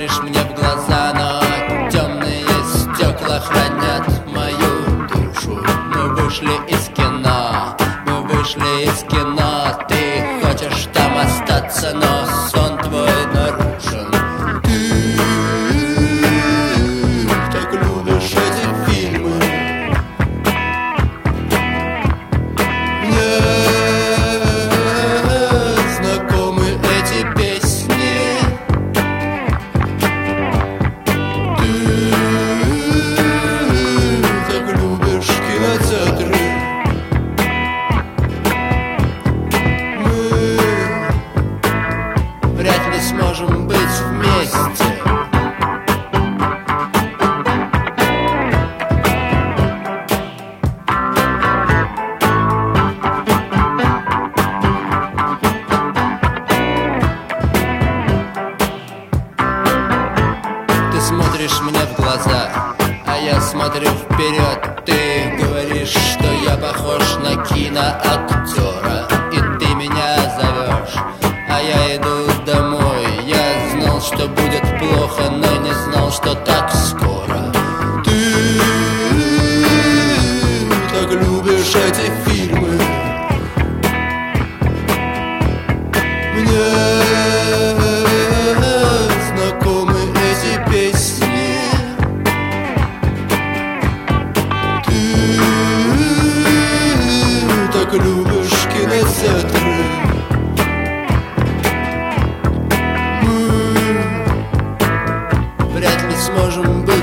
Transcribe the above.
смотришь мне в глаза, но темные стекла хранят мою душу. Мы вышли из кино, мы вышли из кино. Ты хочешь там остаться, но сон твой нарушен. Ты так любишь эти фильмы. Мне знакомы эти песни. Ты так любишь кинотеатры. Мы вряд ли сможем быть вместе. Ты смотришь мне в глаза, а я смотрю вперед. Ты говоришь, что я похож на киноактера, и ты меня зовешь, а я иду домой. Я знал, что будет плохо, но не знал, что так скоро. Ты так любишь эти фильмы. Мне знакомы эти песни. Ты так любишь кинотеатры. Мы вряд ли сможем быть